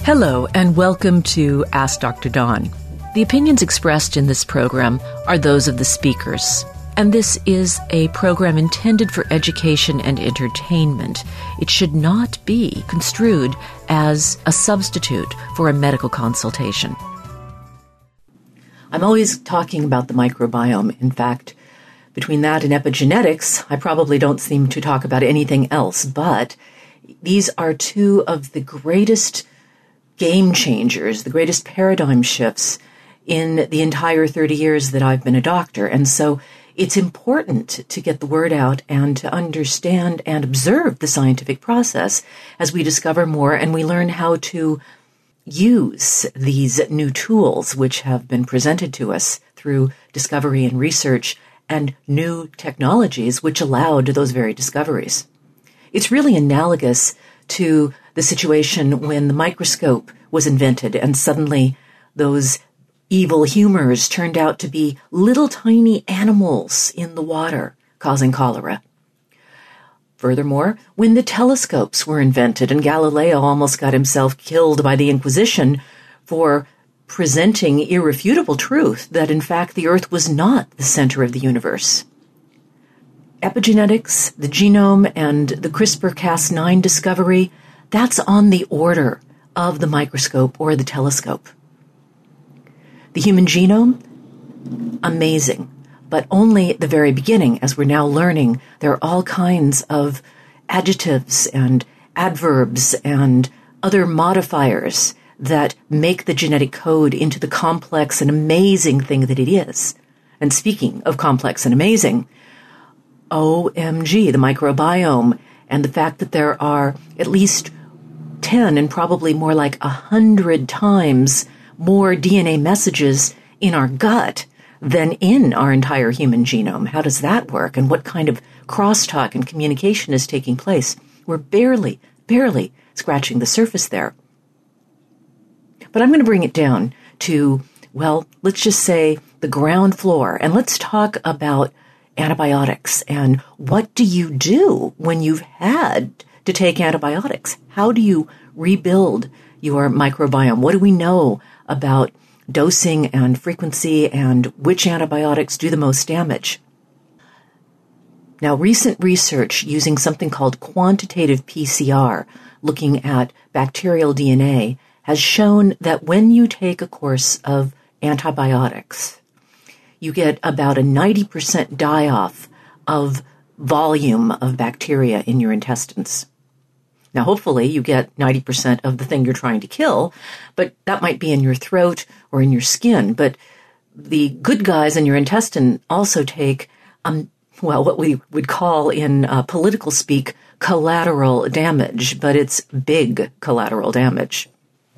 Hello, and welcome to Ask Dr. Dawn. The opinions expressed in this program are those of the speakers, and this is a program intended for education and entertainment. It should not be construed as a substitute for a medical consultation. I'm always talking about the microbiome. In fact, between that and epigenetics, I probably don't seem to talk about anything else, but these are two of the greatest game changers, the greatest paradigm shifts in the entire 30 years that I've been a doctor. And so it's important to get the word out and to understand and observe the scientific process as we discover more and we learn how to use these new tools which have been presented to us through discovery and research and new technologies which allowed those very discoveries. It's really analogous to the situation when the microscope was invented and suddenly those evil humors turned out to be little tiny animals in the water causing cholera. Furthermore, when the telescopes were invented and Galileo almost got himself killed by the Inquisition for presenting irrefutable truth that in fact the Earth was not the center of the universe. Epigenetics, the genome, and the CRISPR-Cas9 discovery, that's on the order of the microscope or the telescope. The human genome, amazing, but only at the very beginning. As we're now learning, there are all kinds of adjectives and adverbs and other modifiers that make the genetic code into the complex and amazing thing that it is. And speaking of complex and amazing, OMG, the microbiome, and the fact that there are at least 10 and probably more like 100 times more DNA messages in our gut than in our entire human genome. How does that work? And what kind of crosstalk and communication is taking place? We're barely scratching the surface there. But I'm going to bring it down to, well, let's just say the ground floor. And let's talk about antibiotics and what do you do when you've had to take antibiotics? How do you rebuild your microbiome? What do we know about dosing and frequency and which antibiotics do the most damage? Now, recent research using something called quantitative PCR, looking at bacterial DNA, has shown that when you take a course of antibiotics, you get about a 90% die-off of volume of bacteria in your intestines. Now, hopefully you get 90% of the thing you're trying to kill, but that might be in your throat or in your skin. But the good guys in your intestine also take, what we would call in political speak, collateral damage, but it's big collateral damage.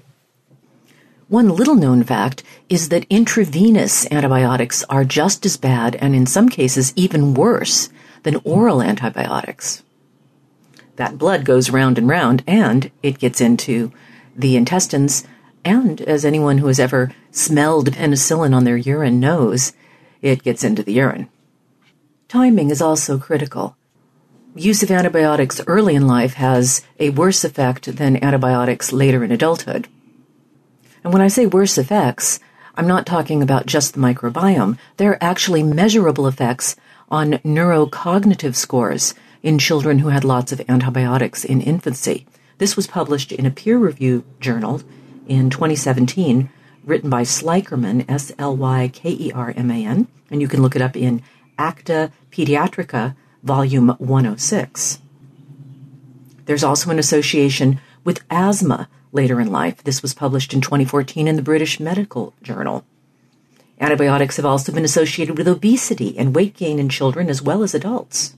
One little-known fact is that intravenous antibiotics are just as bad and in some cases even worse than oral antibiotics. That blood goes round and round and it gets into the intestines, and as anyone who has ever smelled penicillin on their urine knows, it gets into the urine. Timing is also critical. Use of antibiotics early in life has a worse effect than antibiotics later in adulthood. And when I say worse effects, I'm not talking about just the microbiome. There are actually measurable effects on neurocognitive scores in children who had lots of antibiotics in infancy. This was published in a peer-reviewed journal in 2017, written by Slykerman, Slykerman, and you can look it up in Acta Pediatrica, volume 106. There's also an association with asthma later in life. This was published in 2014 in the British Medical Journal. Antibiotics have also been associated with obesity and weight gain in children as well as adults.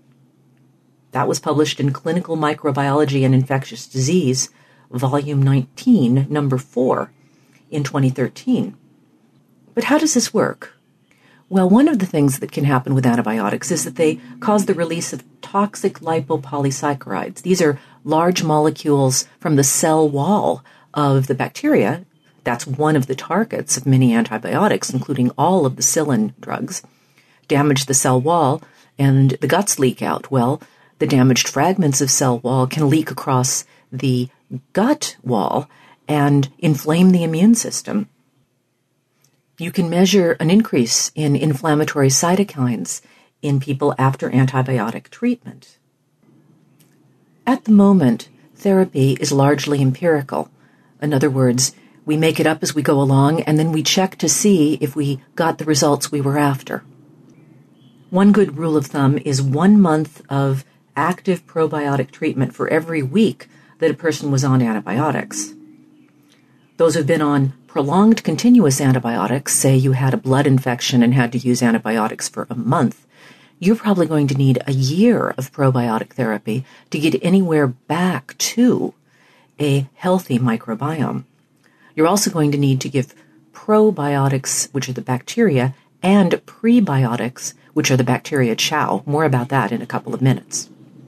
That was published in Clinical Microbiology and Infectious Disease, volume 19, number 4, in 2013. But how does this work? Well, one of the things that can happen with antibiotics is that they cause the release of toxic lipopolysaccharides. These are large molecules from the cell wall of the bacteria. That's one of the targets of many antibiotics, including all of the psyllin drugs. Damage the cell wall and the guts leak out. Well, the damaged fragments of cell wall can leak across the gut wall and inflame the immune system. You can measure an increase in inflammatory cytokines in people after antibiotic treatment. At the moment, therapy is largely empirical. In other words, we make it up as we go along, and then we check to see if we got the results we were after. One good rule of thumb is 1 month of active probiotic treatment for every week that a person was on antibiotics. Those who've been on prolonged continuous antibiotics, say you had a blood infection and had to use antibiotics for a month, you're probably going to need a year of probiotic therapy to get anywhere back to a healthy microbiome. You're also going to need to give probiotics, which are the bacteria, and prebiotics, which are the bacteria chow. More about that in a couple of minutes.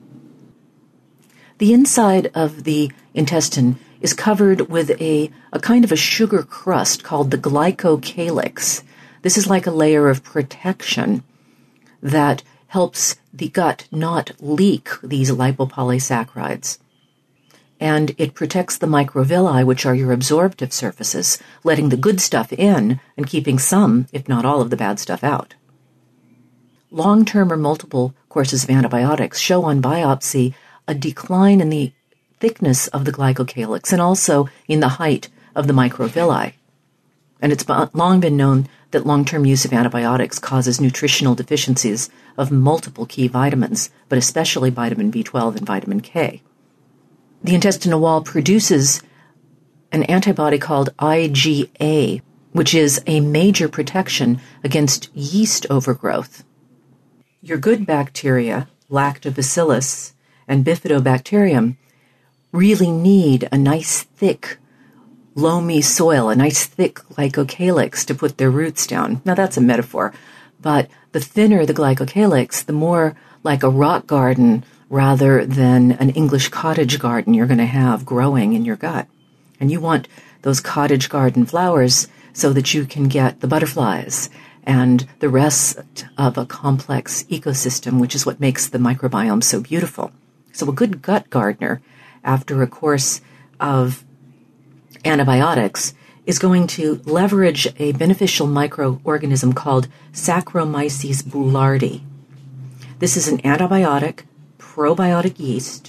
The inside of the intestine is covered with a kind of a sugar crust called the glycocalyx. This is like a layer of protection that helps the gut not leak these lipopolysaccharides. And it protects the microvilli, which are your absorptive surfaces, letting the good stuff in and keeping some, if not all, of the bad stuff out. Long-term or multiple courses of antibiotics show on biopsy a decline in the thickness of the glycocalyx and also in the height of the microvilli. And it's long been known that long-term use of antibiotics causes nutritional deficiencies of multiple key vitamins, but especially vitamin B12 and vitamin K. The intestinal wall produces an antibody called IgA, which is a major protection against yeast overgrowth. Your good bacteria, Lactobacillus and Bifidobacterium, really need a nice thick, loamy soil, a nice thick glycocalyx to put their roots down. Now that's a metaphor, but the thinner the glycocalyx, the more like a rock garden rather than an English cottage garden you're going to have growing in your gut. And you want those cottage garden flowers so that you can get the butterflies and the rest of a complex ecosystem, which is what makes the microbiome so beautiful. So a good gut gardener, after a course of antibiotics, is going to leverage a beneficial microorganism called Saccharomyces boulardii. This is an antibiotic, probiotic yeast,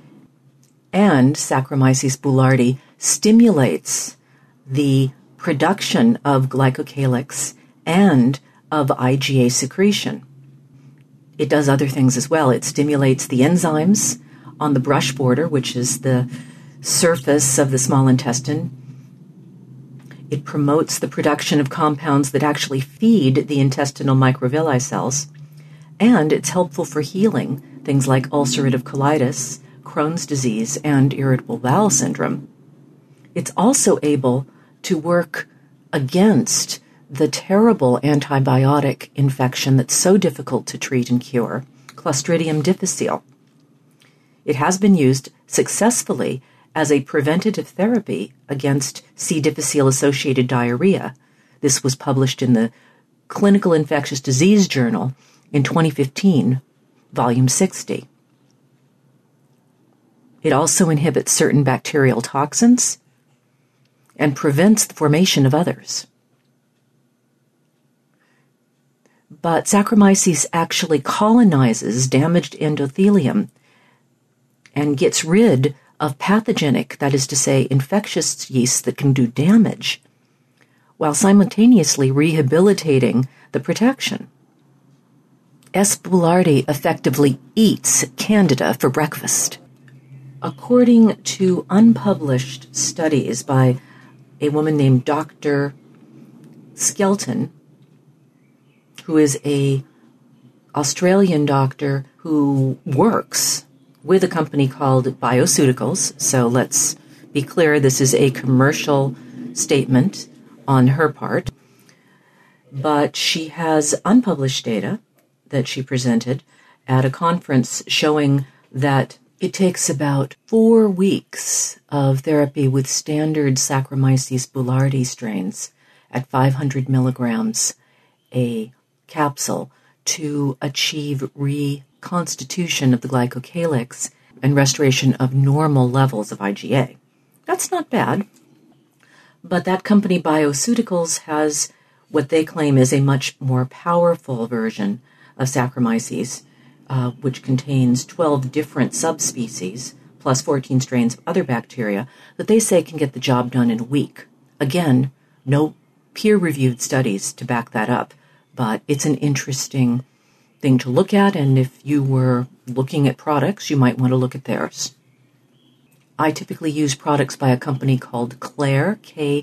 and Saccharomyces boulardii stimulates the production of glycocalyx and of IgA secretion. It does other things as well. It stimulates the enzymes on the brush border, which is the surface of the small intestine. It promotes the production of compounds that actually feed the intestinal microvilli cells, and it's helpful for healing things like ulcerative colitis, Crohn's disease, and irritable bowel syndrome. It's also able to work against the terrible antibiotic infection that's so difficult to treat and cure, Clostridium difficile. It has been used successfully as a preventative therapy against C. difficile-associated diarrhea. This was published in the Clinical Infectious Disease Journal in 2015, volume 60. It also inhibits certain bacterial toxins and prevents the formation of others. But Saccharomyces actually colonizes damaged endothelium and gets rid of pathogenic, that is to say, infectious yeasts that can do damage, while simultaneously rehabilitating the protection. S. boulardii effectively eats Candida for breakfast. According to unpublished studies by a woman named Dr. Skelton, who is an Australian doctor who works with a company called Bioceuticals. So let's be clear, this is a commercial statement on her part. But she has unpublished data that she presented at a conference showing that it takes about 4 weeks of therapy with standard Saccharomyces boulardii strains at 500 milligrams a capsule to achieve reconstitution of the glycocalyx and restoration of normal levels of IgA. That's not bad. But that company, Bioceuticals, has what they claim is a much more powerful version of Saccharomyces, which contains 12 different subspecies, plus 14 strains of other bacteria, that they say can get the job done in a week. Again, no peer-reviewed studies to back that up, but it's an interesting thing to look at, and if you were looking at products, you might want to look at theirs. I typically use products by a company called Klaire,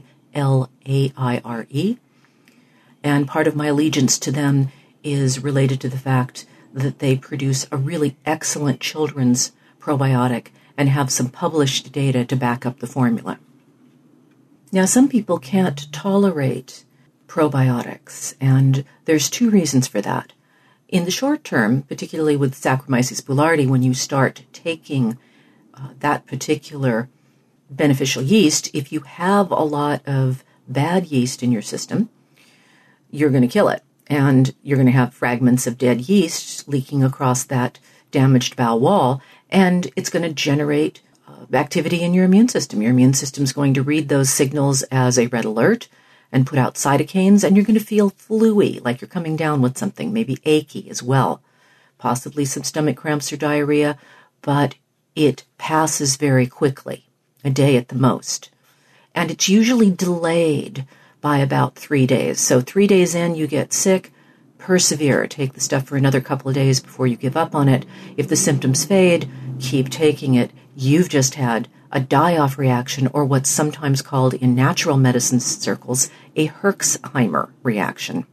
Klaire, and part of my allegiance to them is related to the fact that they produce a really excellent children's probiotic and have some published data to back up the formula. Now, some people can't tolerate probiotics, and there's two reasons for that. In the short term, particularly with Saccharomyces boulardii, when you start taking that particular beneficial yeast, if you have a lot of bad yeast in your system, you're going to kill it. And you're going to have fragments of dead yeast leaking across that damaged bowel wall, and it's going to generate activity in your immune system. Your immune system is going to read those signals as a red alert and put out cytokines, and you're going to feel flu-y, like you're coming down with something, maybe achy as well, possibly some stomach cramps or diarrhea, but it passes very quickly, a day at the most. And it's usually delayed by about 3 days. So 3 days in, you get sick, persevere. Take the stuff for another couple of days before you give up on it. If the symptoms fade, keep taking it. You've just had a die-off reaction, or what's sometimes called in natural medicine circles, a Herxheimer reaction.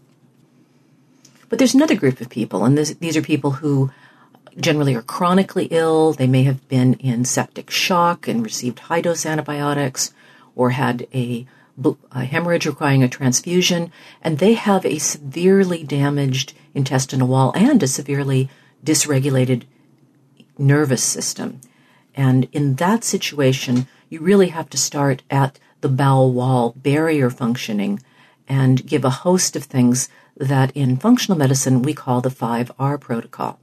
But there's another group of people, and these are people who generally are chronically ill. They may have been in septic shock and received high-dose antibiotics, or had a hemorrhage requiring a transfusion, and they have a severely damaged intestinal wall and a severely dysregulated nervous system. And in that situation, you really have to start at the bowel wall barrier functioning and give a host of things that in functional medicine we call the 5R protocol.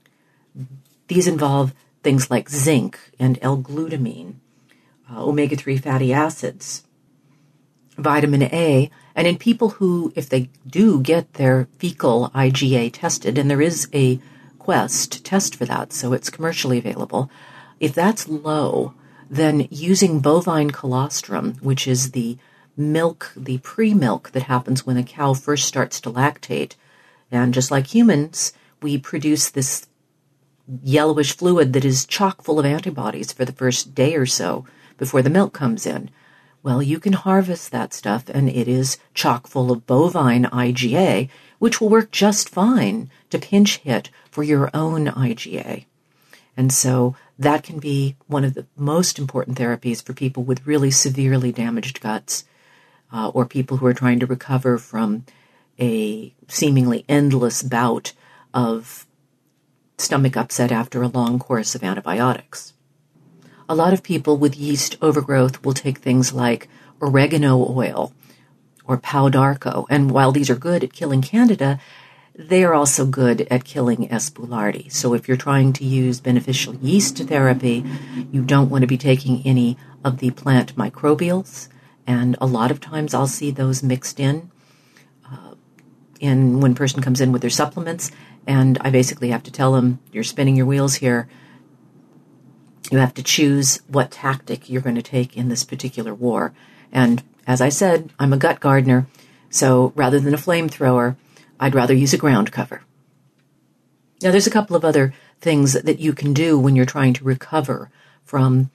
These involve things like zinc and L-glutamine, omega-3 fatty acids, vitamin A, and in people who, if they do get their fecal IgA tested, and there is a Quest test for that, so it's commercially available, if that's low, then using bovine colostrum, which is the milk, the pre-milk that happens when a cow first starts to lactate, and just like humans, we produce this yellowish fluid that is chock full of antibodies for the first day or so before the milk comes in. Well, you can harvest that stuff, and it is chock full of bovine IgA, which will work just fine to pinch hit for your own IgA. And so that can be one of the most important therapies for people with really severely damaged guts, or people who are trying to recover from a seemingly endless bout of stomach upset after a long course of antibiotics. A lot of people with yeast overgrowth will take things like oregano oil or Pau d'Arco, and while these are good at killing Candida, they are also good at killing S. boulardii. So if you're trying to use beneficial yeast therapy, you don't want to be taking any of the plant microbials, and a lot of times I'll see those mixed in when a person comes in with their supplements, and I basically have to tell them, you're spinning your wheels here. You have to choose what tactic you're going to take in this particular war. And as I said, I'm a gut gardener, so rather than a flamethrower, I'd rather use a ground cover. Now, there's a couple of other things that you can do when you're trying to recover from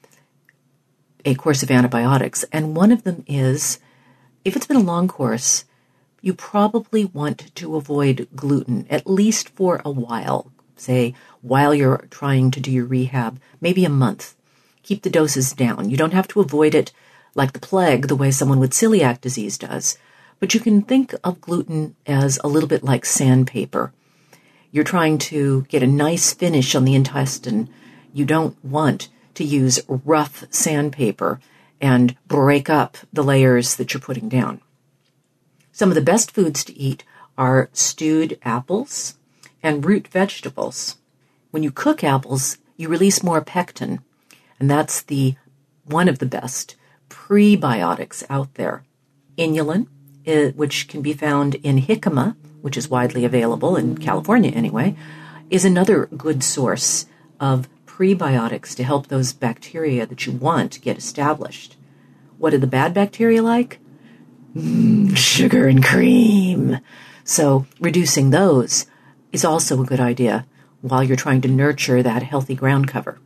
a course of antibiotics. And one of them is, if it's been a long course, you probably want to avoid gluten, at least for a while. Say, while you're trying to do your rehab, maybe a month. Keep the doses down. You don't have to avoid it like the plague, the way someone with celiac disease does. But you can think of gluten as a little bit like sandpaper. You're trying to get a nice finish on the intestine. You don't want to use rough sandpaper and break up the layers that you're putting down. Some of the best foods to eat are stewed apples and root vegetables. When you cook apples, you release more pectin, and that's one of the best prebiotics out there. Inulin, which can be found in jicama, which is widely available in California anyway, is another good source of prebiotics to help those bacteria that you want get established. What are the bad bacteria like? Sugar and cream. So reducing those is also a good idea while you're trying to nurture that healthy ground cover.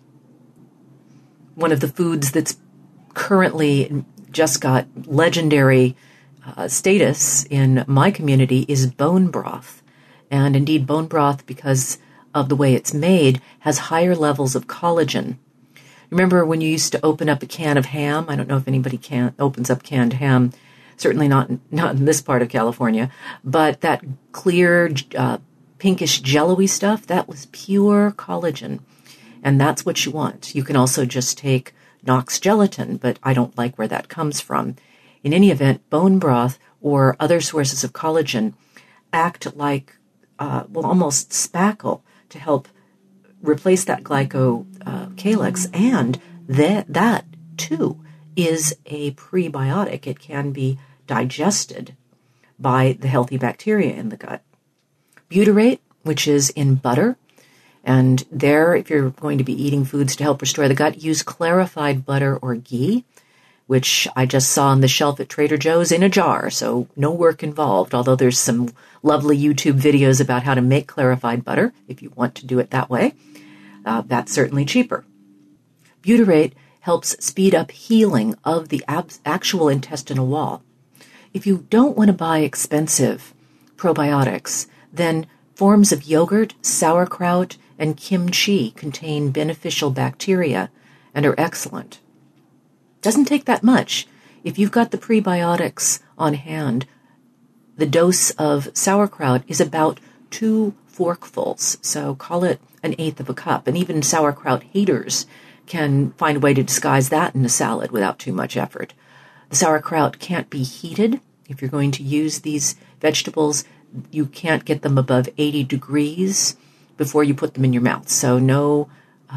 One of the foods that's currently just got legendary status in my community is bone broth. And indeed, bone broth, because of the way it's made, has higher levels of collagen. Remember when you used to open up a can of ham? I don't know if anybody opens up canned ham. Certainly not in this part of California. But that clear, pinkish, jello-y stuff, that was pure collagen. And that's what you want. You can also just take Knox gelatin, but I don't like where that comes from. In any event, bone broth or other sources of collagen act like, almost spackle to help replace that glycocalyx, and that too is a prebiotic. It can be digested by the healthy bacteria in the gut. Butyrate, which is in butter, and there, if you're going to be eating foods to help restore the gut, use clarified butter or ghee, which I just saw on the shelf at Trader Joe's in a jar, so no work involved, although there's some lovely YouTube videos about how to make clarified butter, if you want to do it that way. That's certainly cheaper. Butyrate helps speed up healing of the actual intestinal wall. If you don't want to buy expensive probiotics, then forms of yogurt, sauerkraut, and kimchi contain beneficial bacteria and are excellent. Doesn't take that much. If you've got the prebiotics on hand, the dose of sauerkraut is about 2 forkfuls, so call it 1/8 of a cup. And even sauerkraut haters can find a way to disguise that in a salad without too much effort. The sauerkraut can't be heated. If you're going to use these vegetables, you can't get them above 80 degrees before you put them in your mouth. So no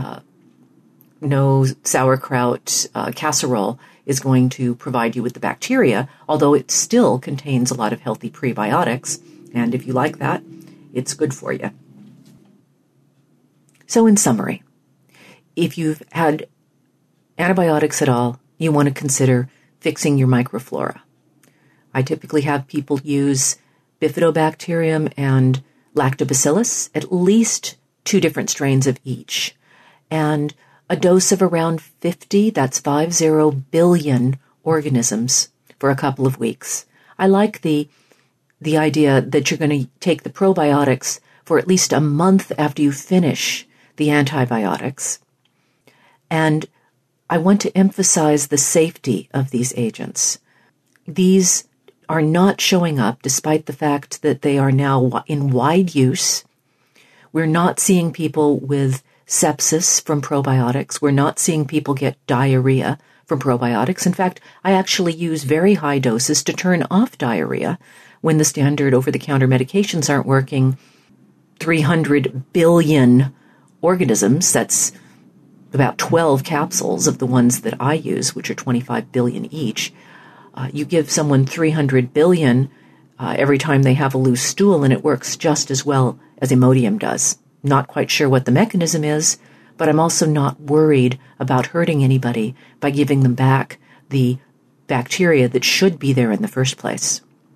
sauerkraut casserole is going to provide you with the bacteria, although it still contains a lot of healthy prebiotics. And if you like that, it's good for you. So in summary, if you've had antibiotics at all, you want to consider fixing your microflora. I typically have people use Bifidobacterium and Lactobacillus, at least 2 different strains of each. And a dose of around 50, that's 50 billion organisms for a couple of weeks. I like the idea that you're going to take the probiotics for at least a month after you finish the antibiotics. And I want to emphasize the safety of these agents. These are not showing up despite the fact that they are now in wide use. We're not seeing people with sepsis from probiotics. We're not seeing people get diarrhea from probiotics. In fact, I actually use very high doses to turn off diarrhea when the standard over-the-counter medications aren't working. 300 billion organisms, that's about 12 capsules of the ones that I use, which are 25 billion each. You give someone 300 billion every time they have a loose stool, and it works just as well as Imodium does. Not quite sure what the mechanism is, but I'm also not worried about hurting anybody by giving them back the bacteria that should be there in the first place.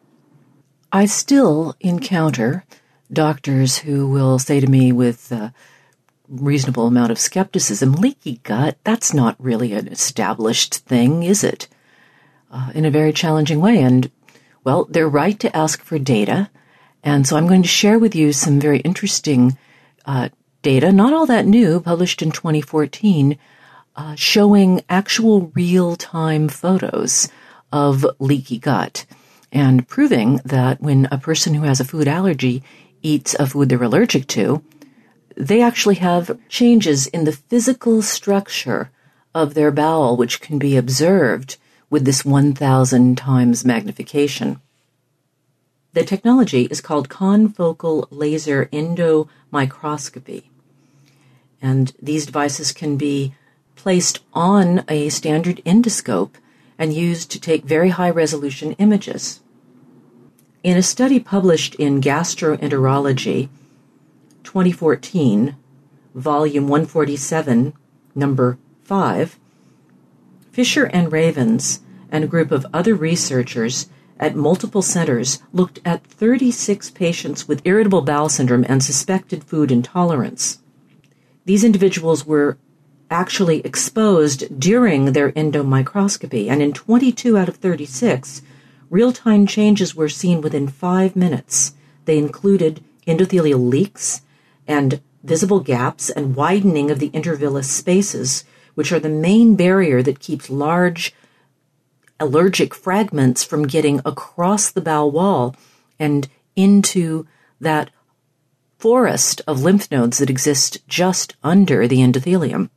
I still encounter doctors who will say to me with a reasonable amount of skepticism, leaky gut, that's not really an established thing, is it? In a very challenging way. And, well, they're right to ask for data. And so I'm going to share with you some very interesting data, not all that new, published in 2014, showing actual real-time photos of leaky gut and proving that when a person who has a food allergy eats a food they're allergic to, they actually have changes in the physical structure of their bowel, which can be observed with this 1,000 times magnification. The technology is called confocal laser endomicroscopy. And these devices can be placed on a standard endoscope and used to take very high-resolution images. In a study published in Gastroenterology, 2014, volume 147, number 5, Fisher and Ravens and a group of other researchers at multiple centers looked at 36 patients with irritable bowel syndrome and suspected food intolerance. These individuals were actually exposed during their endomicroscopy, and in 22 out of 36, real-time changes were seen within 5 minutes. They included endothelial leaks and visible gaps and widening of the intervillous spaces, which are the main barrier that keeps large allergic fragments from getting across the bowel wall and into that forest of lymph nodes that exist just under the endothelium.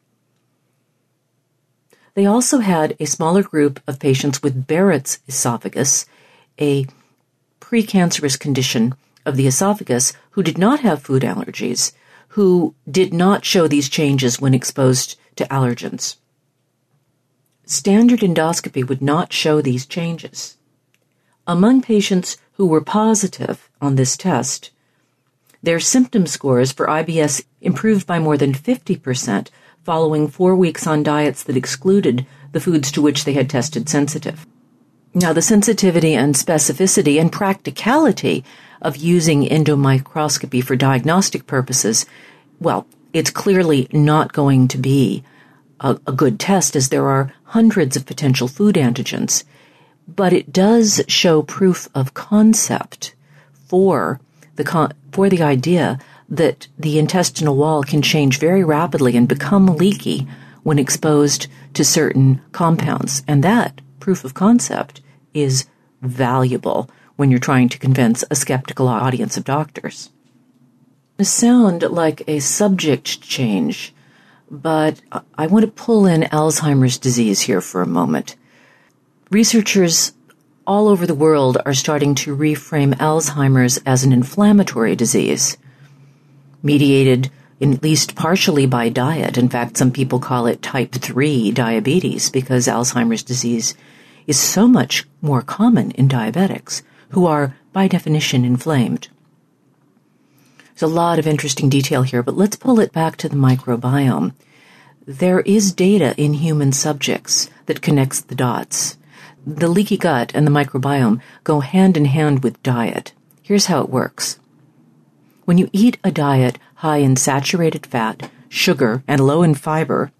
They also had a smaller group of patients with Barrett's esophagus, a precancerous condition of the esophagus, who did not have food allergies, who did not show these changes when exposed to allergens. Standard endoscopy would not show these changes. Among patients who were positive on this test, their symptom scores for IBS improved by more than 50% following 4 weeks on diets that excluded the foods to which they had tested sensitive. Now, the sensitivity and specificity and practicality of using endomicroscopy for diagnostic purposes, well, it's clearly not going to be a good test, as there are hundreds of potential food antigens. But it does show proof of concept for the idea that the intestinal wall can change very rapidly and become leaky when exposed to certain compounds. And that proof of concept is valuable when you're trying to convince a skeptical audience of doctors. It sounds like a subject change, but I want to pull in Alzheimer's disease here for a moment. Researchers all over the world are starting to reframe Alzheimer's as an inflammatory disease, mediated at least partially by diet. In fact, some people call it type 3 diabetes because Alzheimer's disease is so much more common in diabetics, who are, by definition, inflamed. There's a lot of interesting detail here, but let's pull it back to the microbiome. There is data in human subjects that connects the dots. The leaky gut and the microbiome go hand in hand with diet. Here's how it works. When you eat a diet high in saturated fat, sugar, and low in fiber,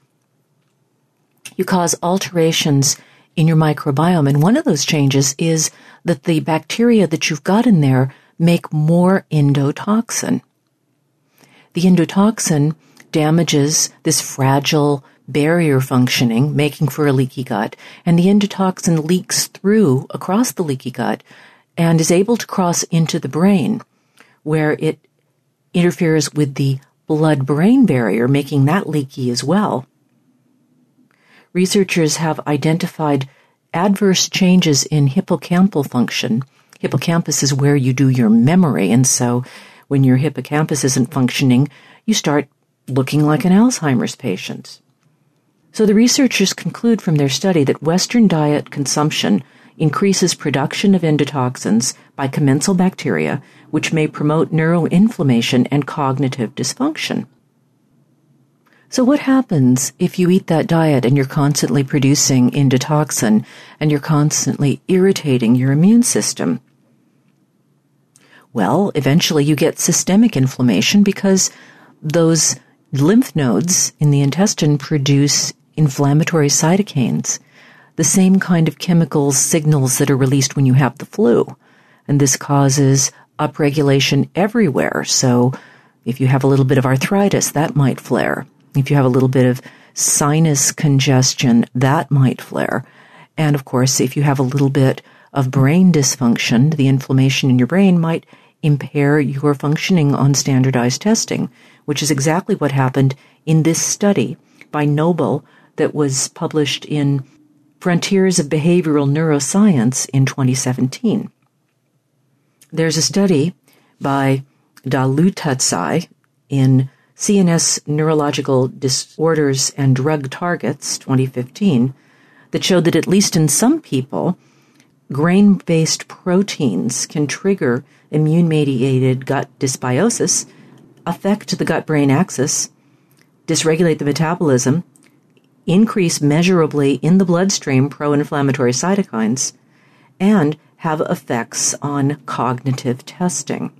you cause alterations in your microbiome. And one of those changes is that the bacteria that you've got in there make more endotoxin. The endotoxin damages this fragile barrier functioning, making for a leaky gut, and the endotoxin leaks through across the leaky gut and is able to cross into the brain, where it interferes with the blood-brain barrier, making that leaky as well. Researchers have identified adverse changes in hippocampal function. Hippocampus is where you do your memory, and so when your hippocampus isn't functioning, you start looking like an Alzheimer's patient. So the researchers conclude from their study that Western diet consumption increases production of endotoxins by commensal bacteria, which may promote neuroinflammation and cognitive dysfunction. So what happens if you eat that diet and you're constantly producing endotoxin and you're constantly irritating your immune system? Well, eventually you get systemic inflammation because those lymph nodes in the intestine produce inflammatory cytokines, the same kind of chemical signals that are released when you have the flu. And this causes upregulation everywhere. So if you have a little bit of arthritis, that might flare. If you have a little bit of sinus congestion, that might flare. And of course, if you have a little bit of brain dysfunction, the inflammation in your brain might impair your functioning on standardized testing, which is exactly what happened in this study by Noble that was published in Frontiers of Behavioral Neuroscience in 2017. There's a study by Dalutatsai in CNS Neurological Disorders and Drug Targets, 2015, that showed that at least in some people, grain-based proteins can trigger immune-mediated gut dysbiosis, affect the gut-brain axis, dysregulate the metabolism, increase measurably in the bloodstream pro-inflammatory cytokines, and have effects on cognitive testing.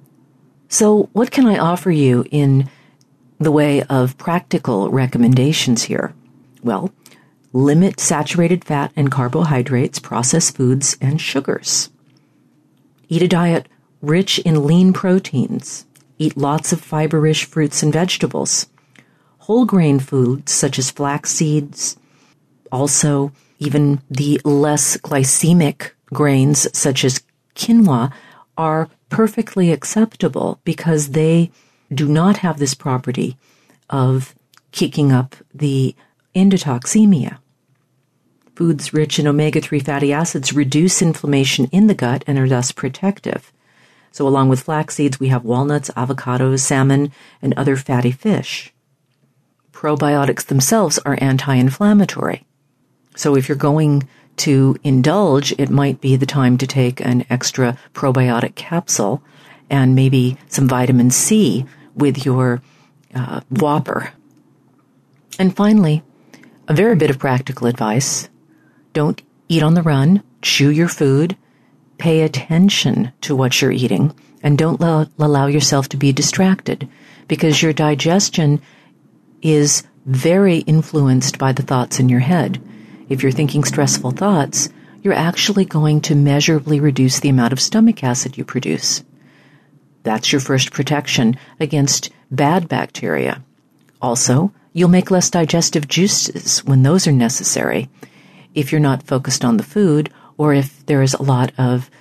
So what can I offer you in the way of practical recommendations here? Well, limit saturated fat and carbohydrates, processed foods, and sugars. Eat a diet rich in lean proteins. Eat lots of fiber-rich fruits and vegetables. Whole grain foods such as flax seeds, also even the less glycemic grains such as quinoa are perfectly acceptable because they do not have this property of kicking up the endotoxemia. Foods rich in omega-3 fatty acids reduce inflammation in the gut and are thus protective. So along with flax seeds, we have walnuts, avocados, salmon, and other fatty fish. Probiotics themselves are anti-inflammatory. So if you're going to indulge, it might be the time to take an extra probiotic capsule and maybe some vitamin C with your Whopper. And finally, a very bit of practical advice. Don't eat on the run. Chew your food. Pay attention to what you're eating. And don't allow yourself to be distracted, because your digestion is very influenced by the thoughts in your head. If you're thinking stressful thoughts, you're actually going to measurably reduce the amount of stomach acid you produce. That's your first protection against bad bacteria. Also, you'll make less digestive juices when those are necessary if you're not focused on the food or if there is a lot of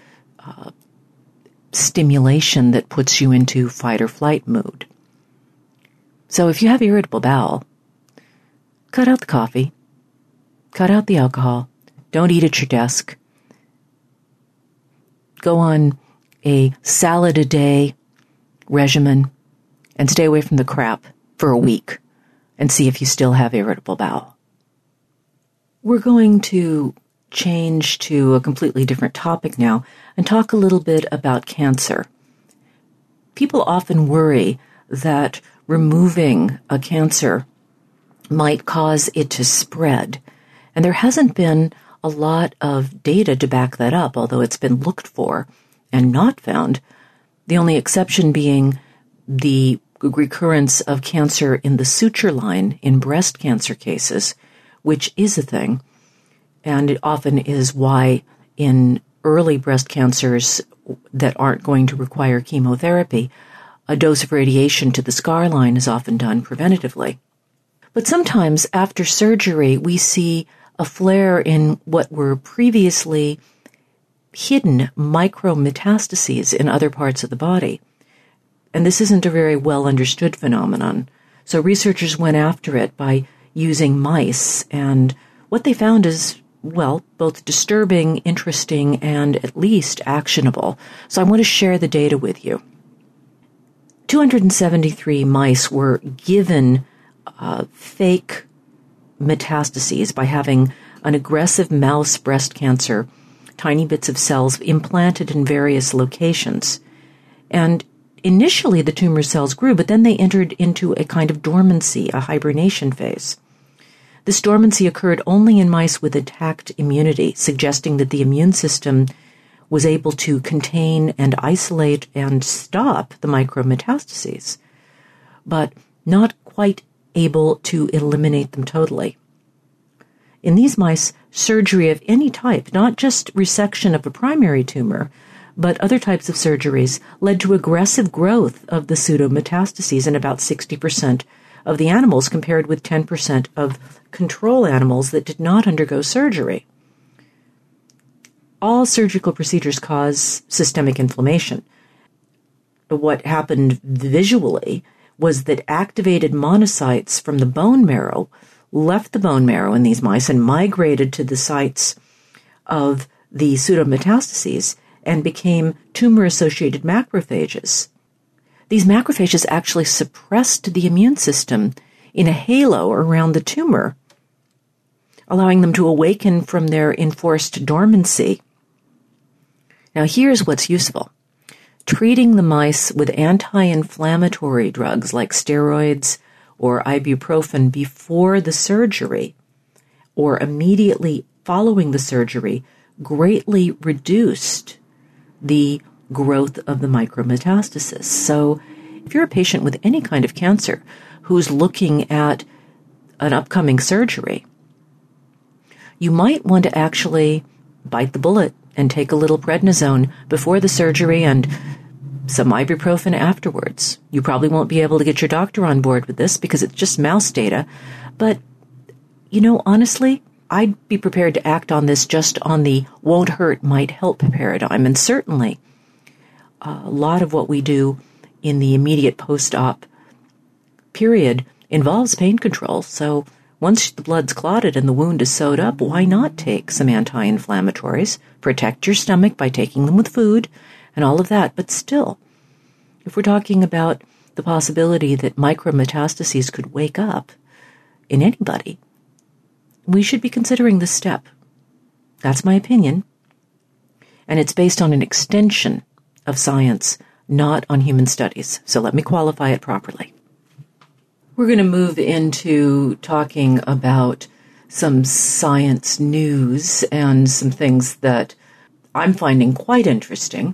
stimulation that puts you into fight or flight mood. So if you have irritable bowel, cut out the coffee, cut out the alcohol, don't eat at your desk, go on a salad-a-day regimen, and stay away from the crap for a week and see if you still have irritable bowel. We're going to change to a completely different topic now and talk a little bit about cancer. People often worry that removing a cancer might cause it to spread, and there hasn't been a lot of data to back that up, although it's been looked for and not found, the only exception being the recurrence of cancer in the suture line in breast cancer cases, which is a thing, and it often is why in early breast cancers that aren't going to require chemotherapy, a dose of radiation to the scar line is often done preventatively. But sometimes after surgery, we see a flare in what were previously hidden micrometastases in other parts of the body. And this isn't a very well understood phenomenon. So researchers went after it by using mice, and what they found is, well, both disturbing, interesting, and at least actionable. So I want to share the data with you. 273 mice were given fake metastases by having an aggressive mouse breast cancer, tiny bits of cells implanted in various locations. And initially the tumor cells grew, but then they entered into a kind of dormancy, a hibernation phase. This dormancy occurred only in mice with intact immunity, suggesting that the immune system was able to contain and isolate and stop the micrometastases, but not quite able to eliminate them totally. In these mice, surgery of any type, not just resection of a primary tumor, but other types of surgeries, led to aggressive growth of the pseudometastases in about 60% of the animals, compared with 10% of control animals that did not undergo surgery. All surgical procedures cause systemic inflammation. What happened visually was that activated monocytes from the bone marrow left the bone marrow in these mice and migrated to the sites of the pseudometastases and became tumor-associated macrophages. these macrophages actually suppressed the immune system in a halo around the tumor, allowing them to awaken from their enforced dormancy. Now, here's what's useful. Treating the mice with anti-inflammatory drugs like steroids or ibuprofen before the surgery or immediately following the surgery greatly reduced the growth of the micrometastasis. So if you're a patient with any kind of cancer who's looking at an upcoming surgery, you might want to actually bite the bullet and take a little prednisone before the surgery and some ibuprofen afterwards. You probably won't be able to get your doctor on board with this because it's just mouse data. But, honestly, I'd be prepared to act on this just on the won't hurt, might help paradigm. And certainly, a lot of what we do in the immediate post-op period involves pain control. So once the blood's clotted and the wound is sewed up, why not take some anti-inflammatories? Protect your stomach by taking them with food and all of that. But still, if we're talking about the possibility that micrometastases could wake up in anybody, we should be considering this step. That's my opinion. And it's based on an extension of science, not on human studies. So let me qualify it properly. We're going to move into talking about some science news and some things that I'm finding quite interesting.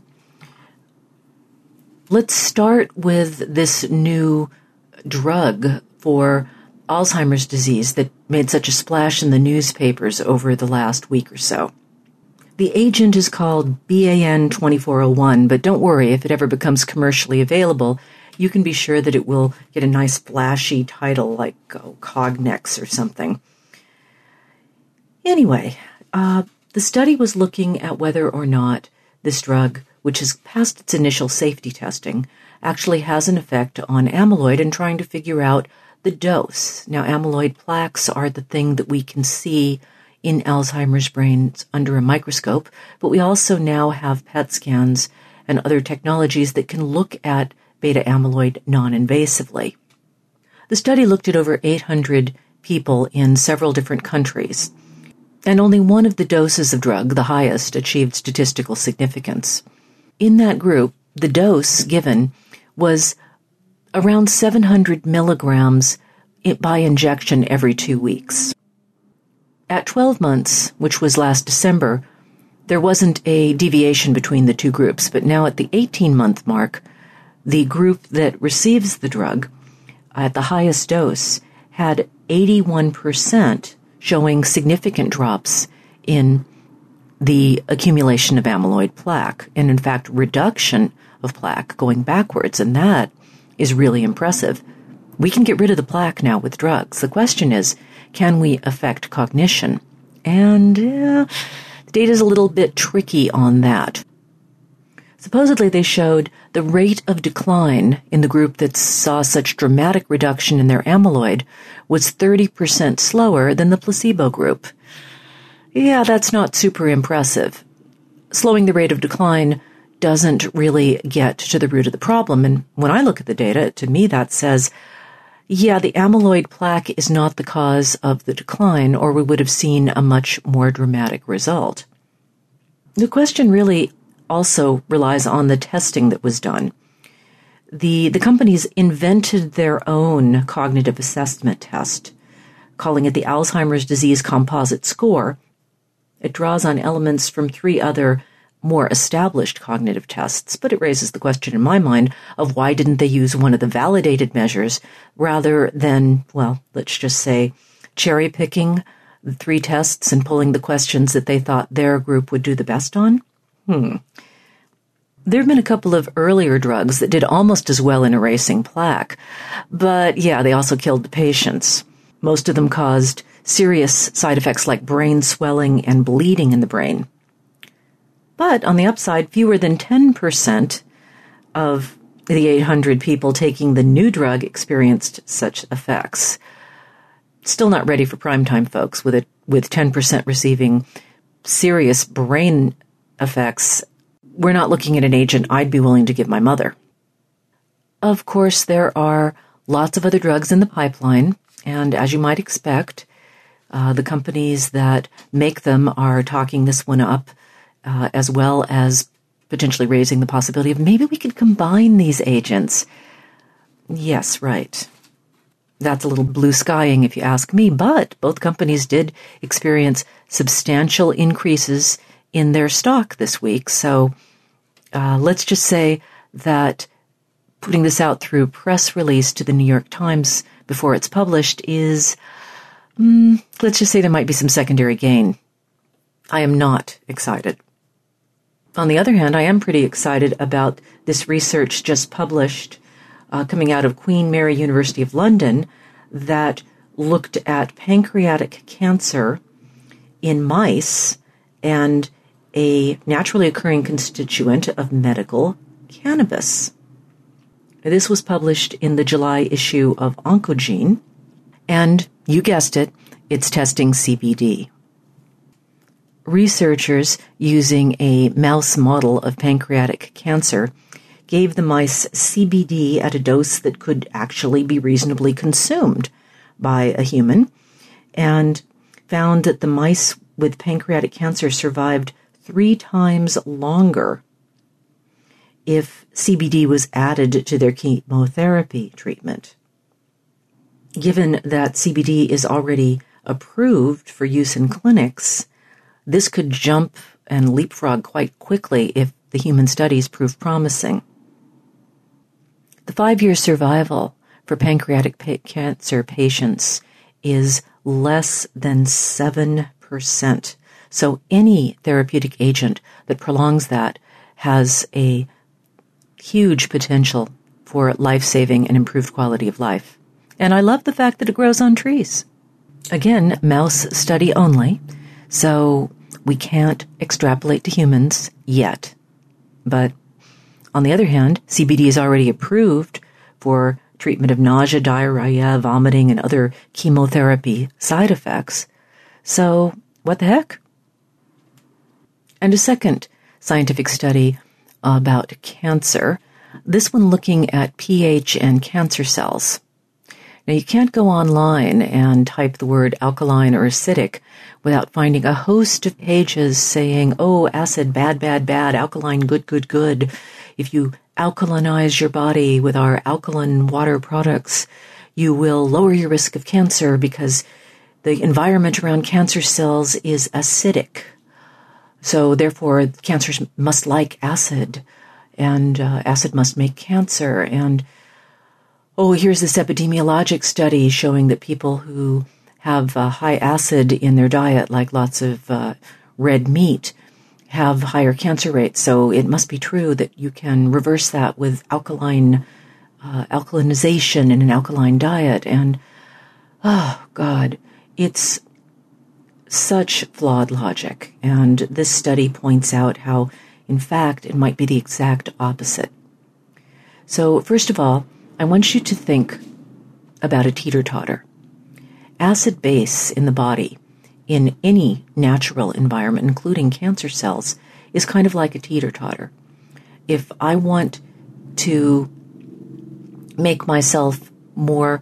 Let's start with this new drug for Alzheimer's disease that made such a splash in the newspapers over the last week or so. The agent is called BAN2401, but don't worry, if it ever becomes commercially available, you can be sure that it will get a nice flashy title like Cognex or something. Anyway, the study was looking at whether or not this drug, which has passed its initial safety testing, actually has an effect on amyloid and trying to figure out the dose. Now, amyloid plaques are the thing that we can see in Alzheimer's brains under a microscope, but we also now have PET scans and other technologies that can look at beta amyloid non-invasively. The study looked at over 800 people in several different countries, and only one of the doses of drug, the highest, achieved statistical significance. In that group, the dose given was around 700 milligrams by injection every 2 weeks. At 12 months, which was last December, there wasn't a deviation between the two groups, but now at the 18-month mark, the group that receives the drug at the highest dose had 81% showing significant drops in the accumulation of amyloid plaque, and in fact, reduction of plaque going backwards, and that is really impressive. We can get rid of the plaque now with drugs. The question is, can we affect cognition? And the data is a little bit tricky on that. Supposedly, they showed the rate of decline in the group that saw such dramatic reduction in their amyloid was 30% slower than the placebo group. Yeah, that's not super impressive. Slowing the rate of decline doesn't really get to the root of the problem. And when I look at the data, to me that says, yeah, the amyloid plaque is not the cause of the decline, or we would have seen a much more dramatic result. The question really also relies on the testing that was done. The companies invented their own cognitive assessment test, calling it the Alzheimer's Disease Composite Score. It draws on elements from 3 other more established cognitive tests, but it raises the question in my mind of why didn't they use one of the validated measures rather than, well, let's just say, cherry-picking the 3 tests and pulling the questions that they thought their group would do the best on? There have been a couple of earlier drugs that did almost as well in erasing plaque, but yeah, they also killed the patients. Most of them caused serious side effects like brain swelling and bleeding in the brain. But on the upside, fewer than 10% of the 800 people taking the new drug experienced such effects. Still not ready for primetime, folks, with 10% receiving serious brain effects. We're not looking at an agent I'd be willing to give my mother. of course, there are lots of other drugs in the pipeline, and as you might expect, the companies that make them are talking this one up, as well as potentially raising the possibility of maybe we could combine these agents. Yes, right. That's a little blue skying if you ask me, but both companies did experience substantial increases in their stock this week. So let's just say that putting this out through press release to the New York Times before it's published is, let's just say there might be some secondary gain. I am not excited. On the other hand, I am pretty excited about this research just published coming out of Queen Mary University of London that looked at pancreatic cancer in mice and a naturally occurring constituent of medical cannabis. This was published in the July issue of Oncogene, and you guessed it, it's testing CBD. Researchers using a mouse model of pancreatic cancer gave the mice CBD at a dose that could actually be reasonably consumed by a human, and found that the mice with pancreatic cancer survived 3 times longer if CBD was added to their chemotherapy treatment. Given that CBD is already approved for use in clinics, this could jump and leapfrog quite quickly if the human studies prove promising. The 5-year survival for pancreatic cancer patients is less than 7%. So any therapeutic agent that prolongs that has a huge potential for life-saving and improved quality of life. And I love the fact that it grows on trees. Again, mouse study only, so we can't extrapolate to humans yet. But on the other hand, CBD is already approved for treatment of nausea, diarrhea, vomiting, and other chemotherapy side effects. So what the heck? And a second scientific study about cancer, this one looking at pH and cancer cells. Now, you can't go online and type the word alkaline or acidic without finding a host of pages saying, oh, acid, bad, bad, bad, alkaline, good, good, good. If you alkalinize your body with our alkaline water products, you will lower your risk of cancer because the environment around cancer cells is acidic. So therefore, cancers must like acid, and acid must make cancer. And oh, here's this epidemiologic study showing that people who have high acid in their diet, like lots of red meat, have higher cancer rates. So it must be true that you can reverse that with alkalinization in an alkaline diet. And, oh, God, it's such flawed logic. And this study points out how, in fact, it might be the exact opposite. So, first of all, I want you to think about a teeter-totter. Acid base in the body, in any natural environment, including cancer cells, is kind of like a teeter-totter. If I want to make myself more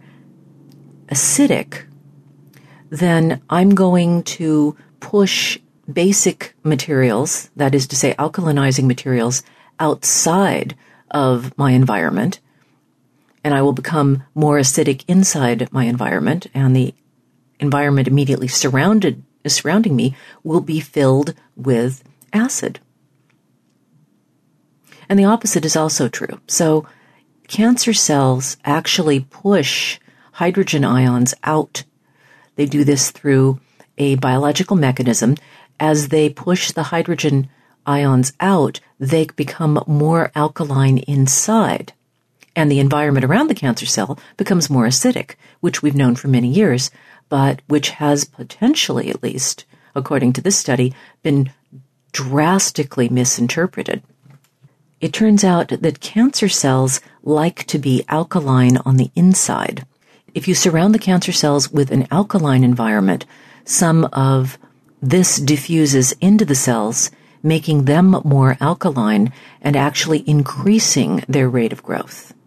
acidic, then I'm going to push basic materials, that is to say alkalinizing materials, outside of my environment, and I will become more acidic inside my environment, and the environment immediately surrounding me will be filled with acid. And the opposite is also true. So cancer cells actually push hydrogen ions out. They do this through a biological mechanism. As they push the hydrogen ions out, they become more alkaline inside. And the environment around the cancer cell becomes more acidic, which we've known for many years, but which has potentially, at least, according to this study, been drastically misinterpreted. It turns out that cancer cells like to be alkaline on the inside. If you surround the cancer cells with an alkaline environment, some of this diffuses into the cells, making them more alkaline and actually increasing their rate of growth.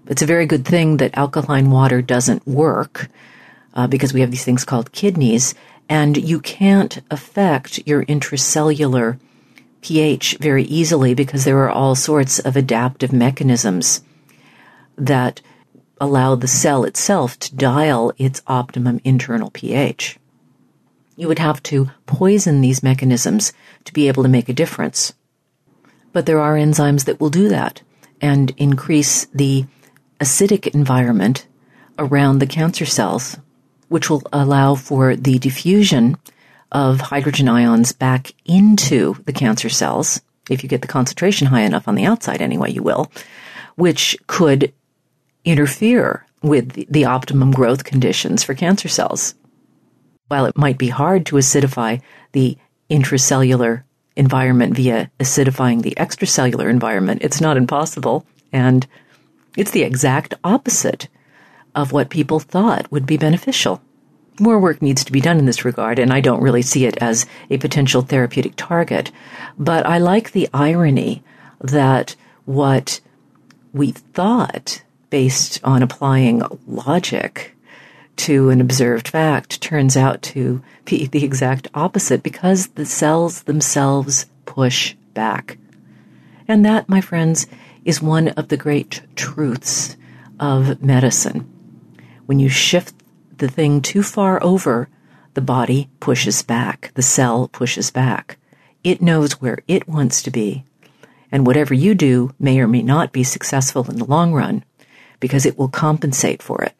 It's a very good thing that alkaline water doesn't work because we have these things called kidneys, and you can't affect your intracellular pH very easily because there are all sorts of adaptive mechanisms that allow the cell itself to dial its optimum internal pH. You would have to poison these mechanisms to be able to make a difference. But there are enzymes that will do that and increase the acidic environment around the cancer cells, which will allow for the diffusion of hydrogen ions back into the cancer cells. If you get the concentration high enough on the outside anyway, you will, which could interfere with the optimum growth conditions for cancer cells. While it might be hard to acidify the intracellular environment via acidifying the extracellular environment, it's not impossible, and it's the exact opposite of what people thought would be beneficial. More work needs to be done in this regard, and I don't really see it as a potential therapeutic target. But I like the irony that what we thought, based on applying logic to an observed fact, turns out to be the exact opposite because the cells themselves push back. And that, my friends, is one of the great truths of medicine. When you shift the thing too far over, the body pushes back, the cell pushes back. It knows where it wants to be, and whatever you do may or may not be successful in the long run because it will compensate for it.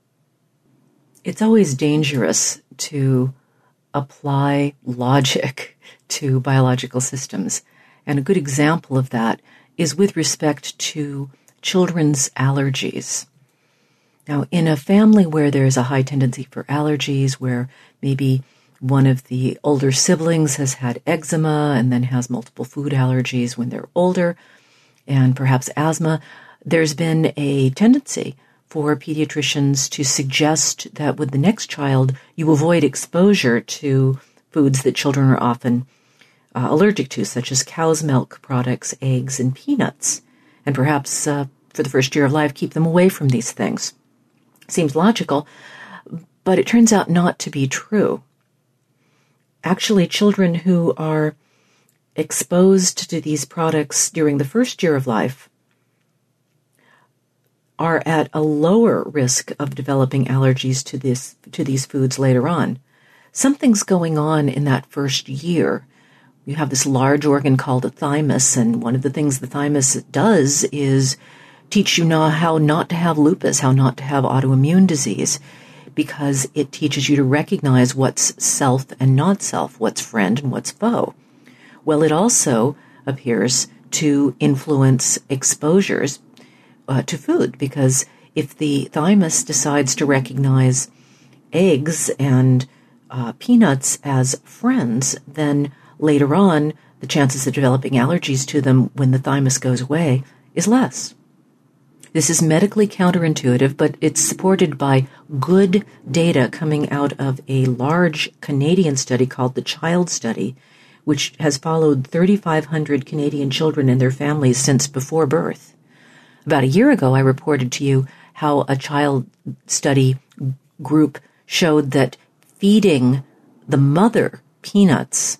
It's always dangerous to apply logic to biological systems, and a good example of that is with respect to children's allergies. Now, in a family where there's a high tendency for allergies, where maybe one of the older siblings has had eczema and then has multiple food allergies when they're older, and perhaps asthma, there's been a tendency for pediatricians to suggest that with the next child, you avoid exposure to foods that children are often allergic to, such as cow's milk products, eggs, and peanuts. And perhaps for the first year of life, keep them away from these things. Seems logical, but it turns out not to be true. Actually, children who are exposed to these products during the first year of life are at a lower risk of developing allergies to these foods later on. Something's going on in that first year. You have this large organ called the thymus, and one of the things the thymus does is teach you how not to have lupus, how not to have autoimmune disease, because it teaches you to recognize what's self and not self, what's friend and what's foe. Well, it also appears to influence exposures to food, because if the thymus decides to recognize eggs and peanuts as friends, then later on, the chances of developing allergies to them when the thymus goes away is less. This is medically counterintuitive, but it's supported by good data coming out of a large Canadian study called the CHILD Study, which has followed 3,500 Canadian children and their families since before birth. About a year ago, I reported to you how a CHILD study group showed that feeding the mother peanuts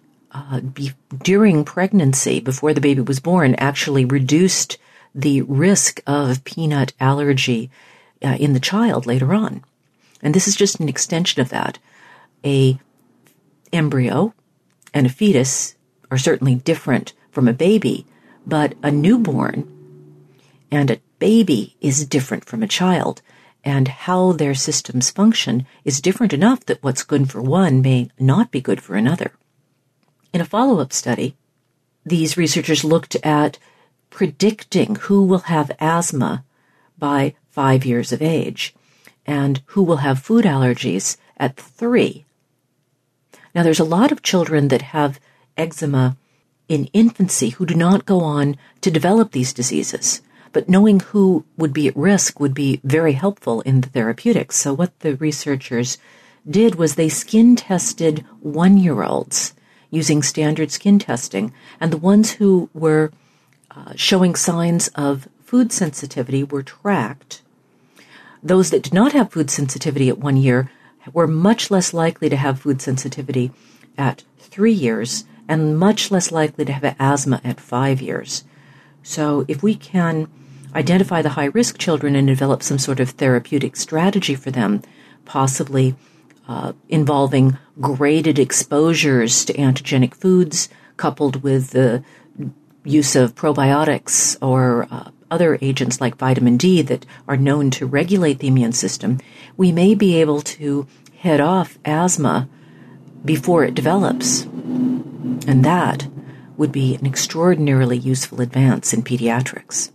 during pregnancy, before the baby was born, actually reduced the risk of peanut allergy in the child later on. And this is just an extension of that. A embryo and a fetus are certainly different from a baby, but a newborn and a baby is different from a child, and how their systems function is different enough that what's good for one may not be good for another. In a follow-up study, these researchers looked at predicting who will have asthma by 5 years of age and who will have food allergies at 3. Now, there's a lot of children that have eczema in infancy who do not go on to develop these diseases, but knowing who would be at risk would be very helpful in the therapeutics. So what the researchers did was they skin tested 1-year-olds using standard skin testing, and the ones who were showing signs of food sensitivity were tracked, those that did not have food sensitivity at 1 year were much less likely to have food sensitivity at 3 years and much less likely to have asthma at 5 years. So if we can identify the high-risk children and develop some sort of therapeutic strategy for them, possibly involving graded exposures to antigenic foods coupled with the use of probiotics or other agents like vitamin D that are known to regulate the immune system, we may be able to head off asthma before it develops. And that would be an extraordinarily useful advance in pediatrics.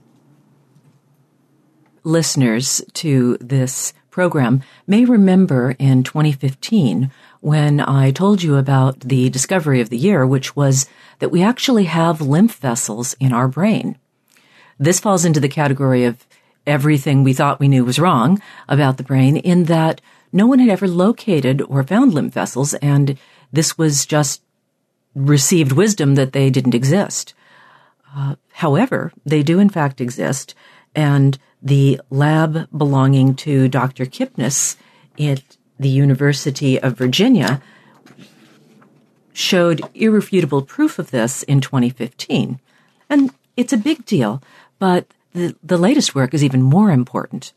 Listeners to this program may remember in 2015 when I told you about the discovery of the year, which was that we actually have lymph vessels in our brain. This falls into the category of everything we thought we knew was wrong about the brain, in that no one had ever located or found lymph vessels, and this was just received wisdom that they didn't exist. However, they do in fact exist, and the lab belonging to Dr. Kipnis at the University of Virginia showed irrefutable proof of this in 2015. And it's a big deal, but the latest work is even more important.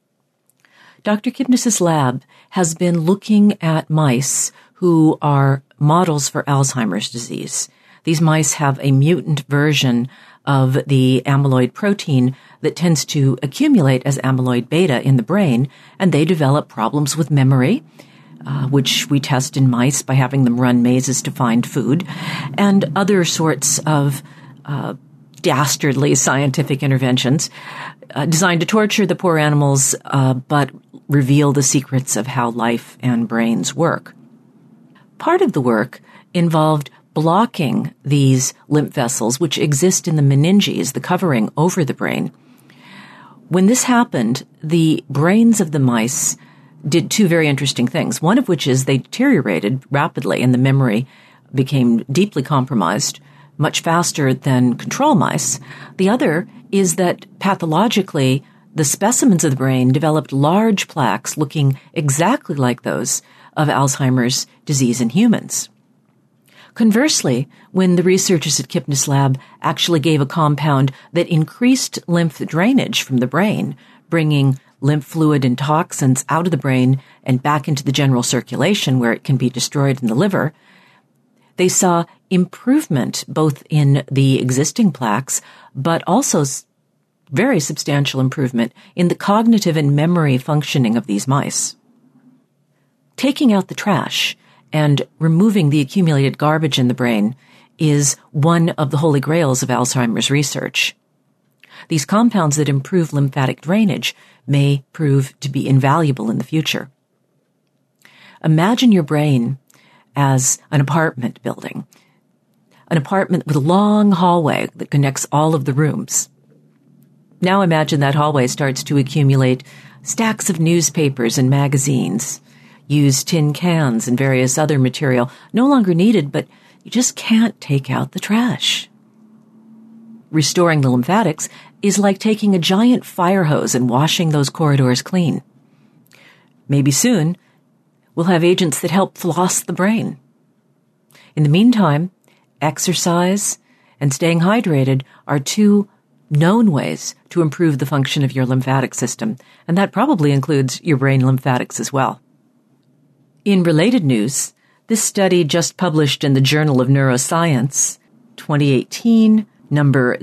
Dr. Kipnis' lab has been looking at mice who are models for Alzheimer's disease. These mice have a mutant version of the amyloid protein that tends to accumulate as amyloid beta in the brain, and they develop problems with memory, which we test in mice by having them run mazes to find food, and other sorts of dastardly scientific interventions designed to torture the poor animals, but reveal the secrets of how life and brains work. Part of the work involved blocking these lymph vessels, which exist in the meninges, the covering over the brain. When this happened, the brains of the mice did two very interesting things, one of which is they deteriorated rapidly and the memory became deeply compromised much faster than control mice. The other is that pathologically, the specimens of the brain developed large plaques looking exactly like those of Alzheimer's disease in humans. Conversely, when the researchers at Kipnis Lab actually gave a compound that increased lymph drainage from the brain, bringing lymph fluid and toxins out of the brain and back into the general circulation where it can be destroyed in the liver, they saw improvement both in the existing plaques, but also very substantial improvement in the cognitive and memory functioning of these mice. Taking out the trash and removing the accumulated garbage in the brain is one of the holy grails of Alzheimer's research. These compounds that improve lymphatic drainage may prove to be invaluable in the future. Imagine your brain as an apartment building, an apartment with a long hallway that connects all of the rooms. Now imagine that hallway starts to accumulate stacks of newspapers and magazines, used tin cans and various other material no longer needed, but you just can't take out the trash. Restoring the lymphatics is like taking a giant fire hose and washing those corridors clean. Maybe soon, we'll have agents that help floss the brain. In the meantime, exercise and staying hydrated are two known ways to improve the function of your lymphatic system, and that probably includes your brain lymphatics as well. In related news, this study just published in the Journal of Neuroscience, 2018, number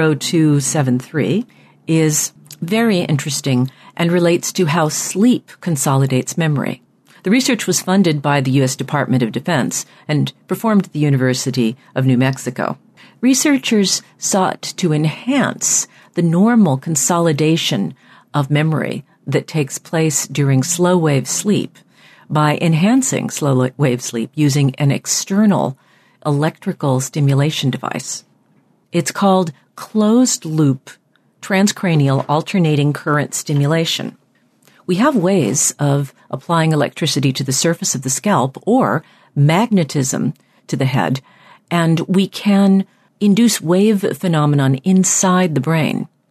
0273, is very interesting and relates to how sleep consolidates memory. The research was funded by the U.S. Department of Defense and performed at the University of New Mexico. Researchers sought to enhance the normal consolidation of memory that takes place during slow-wave sleep by enhancing slow-wave sleep using an external electrical stimulation device. It's called closed-loop transcranial alternating current stimulation. We have ways of applying electricity to the surface of the scalp or magnetism to the head, and we can induce wave phenomenon inside the brain.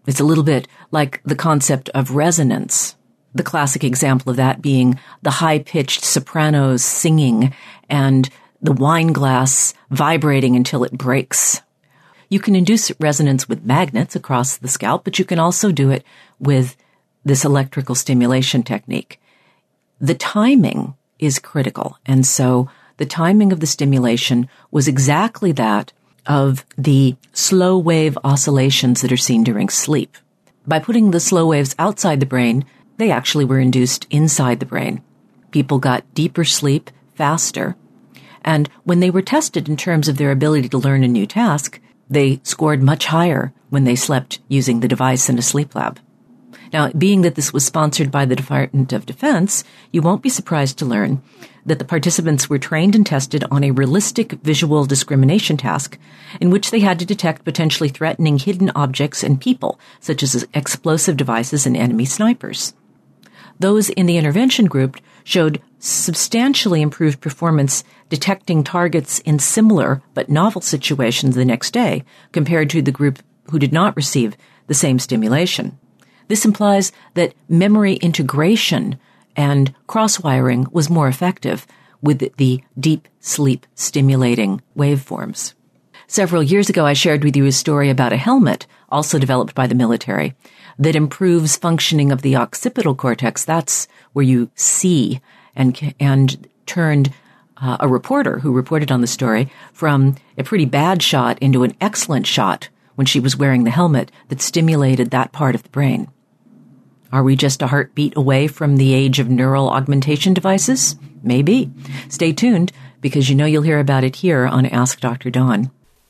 It's a little bit like the concept of resonance. The classic example of that being the high-pitched sopranos singing and the wine glass vibrating until it breaks. You can induce resonance with magnets across the scalp, but you can also do it with this electrical stimulation technique. The timing is critical, and so the timing of the stimulation was exactly that of the slow wave oscillations that are seen during sleep. By putting the slow waves outside the brain, they actually were induced inside the brain. People got deeper sleep faster, and when they were tested in terms of their ability to learn a new task, they scored much higher when they slept using the device in a sleep lab. Now, being that this was sponsored by the Department of Defense, you won't be surprised to learn that the participants were trained and tested on a realistic visual discrimination task in which they had to detect potentially threatening hidden objects and people, such as explosive devices and enemy snipers. Those in the intervention group showed substantially improved performance detecting targets in similar but novel situations the next day compared to the group who did not receive the same stimulation. This implies that memory integration and cross-wiring was more effective with the deep sleep stimulating waveforms. Several years ago, I shared with you a story about a helmet, also developed by the military, that improves functioning of the occipital cortex. That's where you see, and turned a reporter who reported on the story from a pretty bad shot into an excellent shot when she was wearing the helmet that stimulated that part of the brain. Are we just a heartbeat away from the age of neural augmentation devices? Maybe. Stay tuned, because you know you'll hear about it here on Ask Dr. Dawn.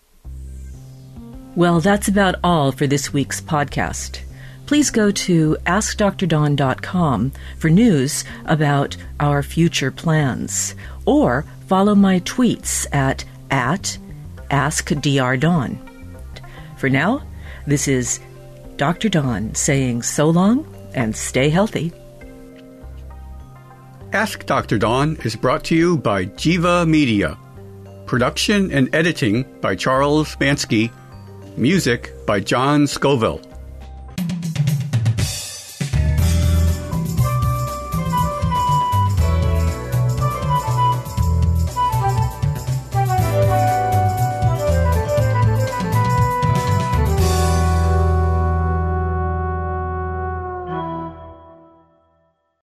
Well, that's about all for this week's podcast. Please go to AskDrDawn.com for news about our future plans, or follow my tweets at AskDrDawn. For now, this is Dr. Dawn saying so long and stay healthy. Ask Dr. Dawn is brought to you by Jiva Media. Production and editing by Charles Bansky. Music by John Scoville.